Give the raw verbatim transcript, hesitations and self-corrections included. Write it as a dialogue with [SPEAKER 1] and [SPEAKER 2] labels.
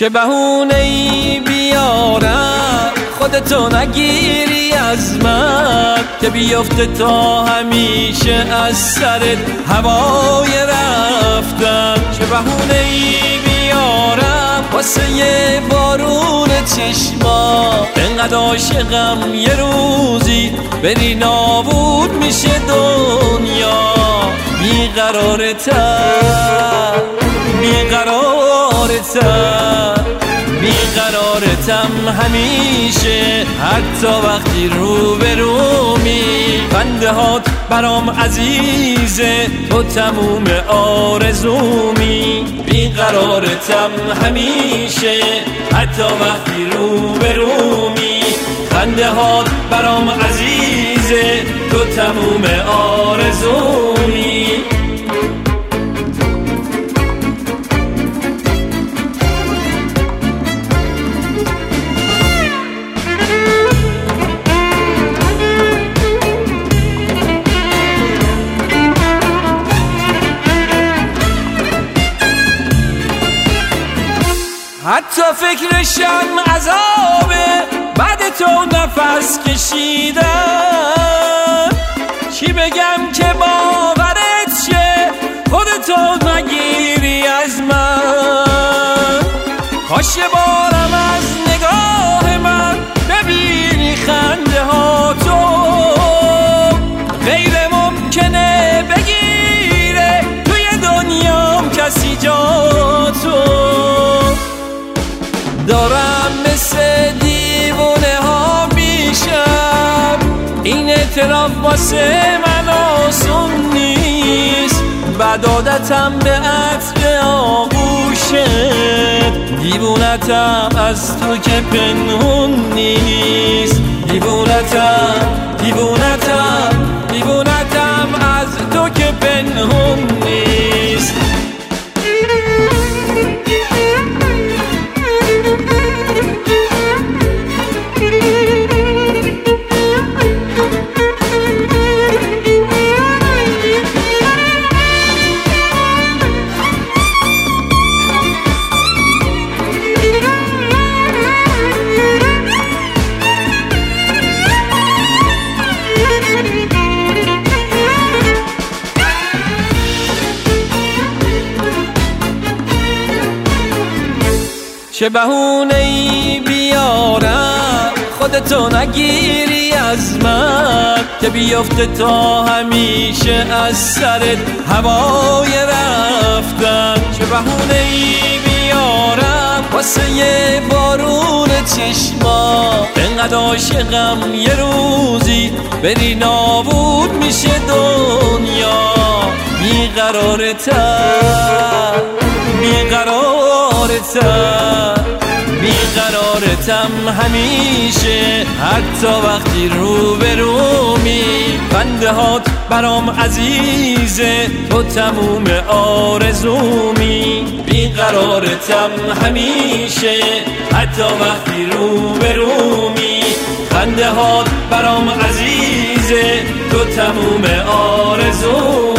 [SPEAKER 1] چه بهونه‌ای بیارم خودتو نگیری از من که بیفته تا همیشه از سرت هوای رفتن. چه بهونه‌ای بیارم واسه یه بارون چشما انقدر عاشقم یه روزی بری نابود میشه دنیا. بیقرارتم بیقرارتم بیقرارتم همیشه، حتی وقتی رو به رومی. خنده هات برام عزیزه، تو تموم آرزومی. بیقرارتم همیشه، حتی وقتی رو به رومی. خنده هات برام عزیزه، تو تموم آرزومی. حتی فکرشم عذابه بعد تو نفس کشیدم. چی بگم که باورت شه خودتو نگیری از من. کاش یه بارم از نگاه من ببینی خنده ها تو. غیر ممکنه بگیره توی دنیام کسی جا تو. دارم مثل دیوونه ها میشم، این اعتراف واسه من آسون نیست. بعد عادتم به عطر آغوشت، دیوونتم از تو که پنهون نیست. دیوونتم دیوونتم دیوونتم از تو که پنهون نیست. چه بهونه‌ای بیارم خودتو نگیری از من که بیفته تا همیشه از سرت هوای رفتن. چه بهونه‌ای بیارم واسه یه بارون چشما انقدر عاشقم یه روزی بری نابود میشه دنیا. بیقرارتم بیقرارتم بیقرارتم همیشه، حتی وقتی رو به رومی. خنده هات برام عزیزه، تو تموم آرزومی. بیقرارتم همیشه، حتی وقتی رو به رومی. خنده هات برام عزیزه، تو تموم آرزومی.